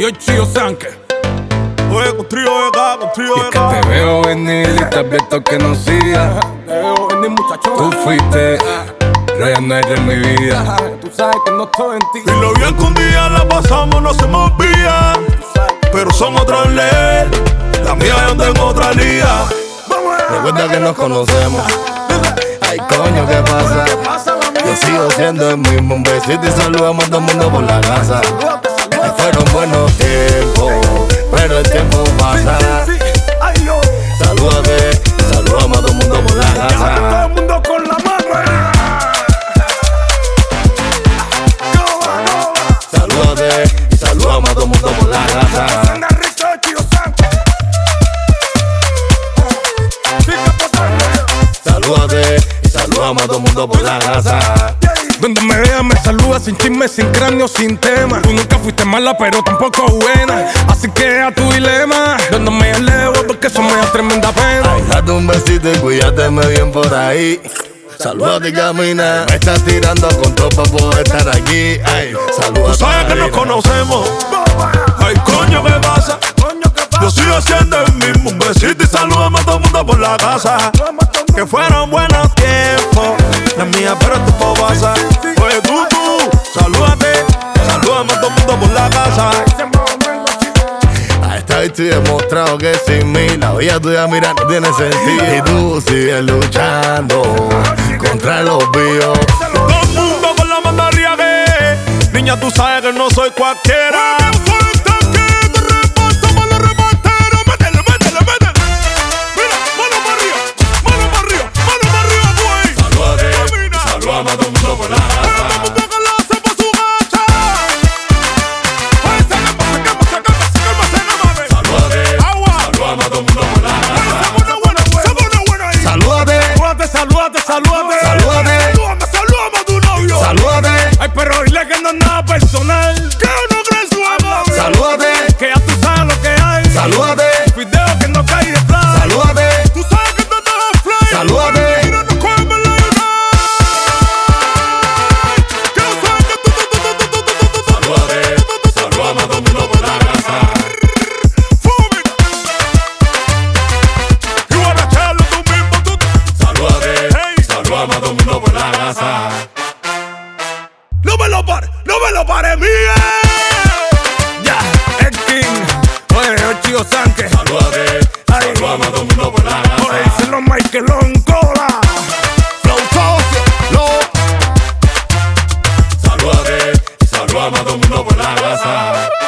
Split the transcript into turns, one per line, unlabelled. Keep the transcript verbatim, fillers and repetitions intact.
Y hoy Chío Sanque.
Oye, con trío de acá, con trío
Y
de
es que
acá.
te veo venir y te advierto que no sigas.
Te veo venir, muchachón.
Tú fuiste, pero ya no eres mi vida.
Tú sabes que no estoy en ti. Y lo bien que un día la pasamos, no se me olvida. Pero son otros leyes. La mía yo tengo otra liga.
Recuerda que nos conocemos. Ay, coño, ¿qué pasa? Yo sigo siendo el mismo. Un besito y saludamos a todo el mundo por la casa. Fueron buenos tiempos, pero el tiempo pasa. Salúdate, saludamos a todo el mundo por la casa.
Todo el mundo con la mano.
Salúdate y saludamos a todo el mundo por la casa. Salúdate y saludamos a todo el mundo por la casa.
Donde me veas me saluda sin chisme, sin cráneo, sin tema. Tú nunca fuiste mala, pero tampoco buena. Así que a tu dilema, donde me alevo porque eso me da tremenda pena.
Ay, date un besito y cuídateme bien por ahí. Salúdate y camina. Me estás tirando con todo para poder estar aquí. Ay, salúdate.
Tú sabes que nos conocemos. Ay, coño, ¿qué pasa? Yo sigo siendo el mismo. Un besito y saludamos a todo el mundo por la casa. Que fueron buenos tiempos. La mía, pero esto todo pasa. Oye, tú, tú, salúdate. Saludamos a todo el mundo por la casa.
A esta vez estoy demostrado que sin mí la vida tuya, mira, no tiene sentido. Y tú sigues luchando contra los bios.
Todo el mundo con la mandaría que niña, tú sabes que no soy cualquiera.
Saludamos a todo el mundo por la casa.
Salúdate, salúdate, salúdate.
Salúdate.
Salúdame a tu novio.
Salúdate.
Ay, pero dile que no es nada personal. Que no crees su amor.
Salúdate.
Que ya tú sabes lo que hay.
Salúdate.
Video que no cae de fly.
Salúdate.
Tú sabes que esto no es fly.
Salúdate.
Mira, no coge la unidad. Que no sabes que tú, tú, tú, tú, tú, tú, tú, tú.
Salúdate. Saludamos a todo el mundo por la casa.
Fumi. Y wanna echarlo tú mismo, tú.
Salúdate.
Hey.
Saludamos a todo el mundo por la casa.
No me lo pare, no me lo pare, mía.
Ya, el King. Oye, hoy Chío Sanque.
Salúdate. Saludamos a todo el mundo por la casa.
Oye, ese no Michaelón Cola.
Flow Socio, no. Salúdate. Saludamos a todo el mundo por la casa.